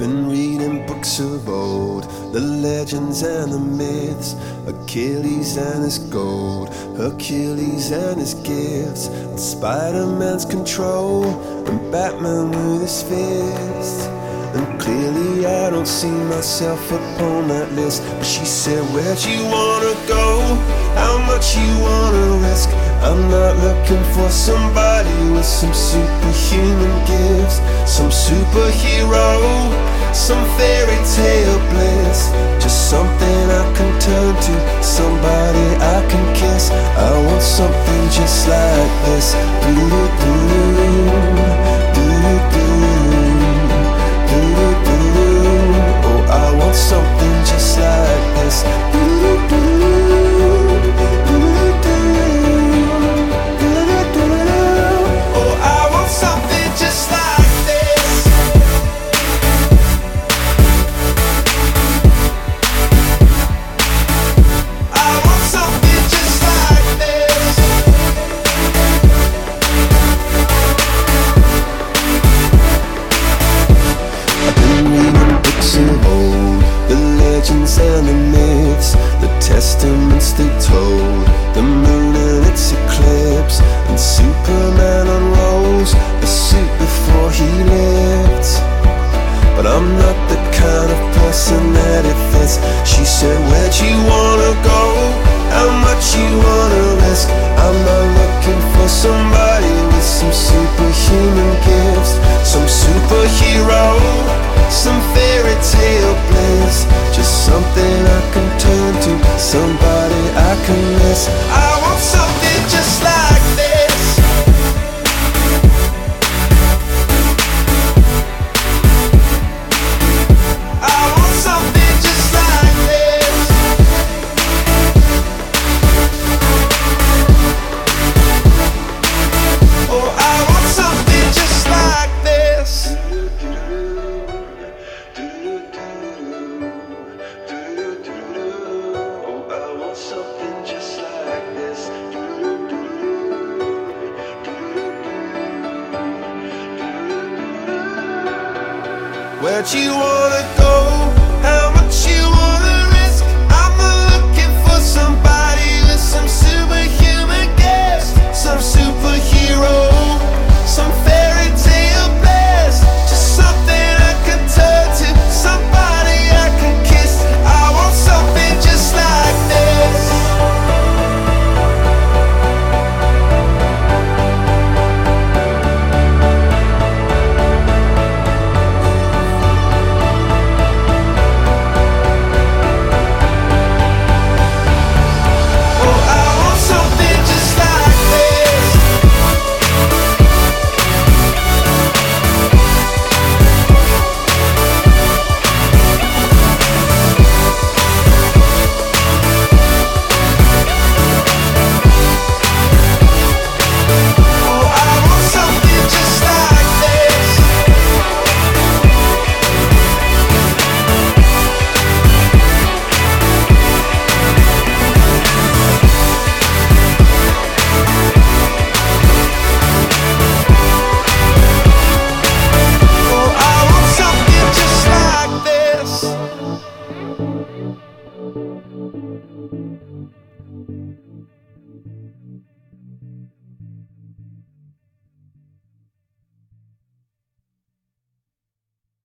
Been reading books of old, the legends and the myths, Achilles and his gold, Hercules and his gifts, and Spider-Man's control, and Batman with his fists. And clearly I don't see myself upon that list. But she said, where'd you wanna go? How much you wanna risk? I'm not looking for somebody with some superhuman gifts, some superhero, some fairy tale bliss. Just something I can turn to, somebody I can kiss. I want something just like this. Oh, I want something just like this. Oh, I want something just like this. I want something just like this. I've been reading books of old, the legends and the myths, the testaments they told, the moon and its eclipse, and Superman unrolls the suit before he lived. But I'm not the kind of person that it fits. She said, where'd you wanna go? How much you wanna risk? I'm not looking for somebody with some superhuman gifts, some superhero, some fairy tale bliss. Just something I can turn to, somebody I can miss. I want something just like this. I want something just like this. Oh, I want something just like this. Oh, I want something just like this. Where'd you wanna go?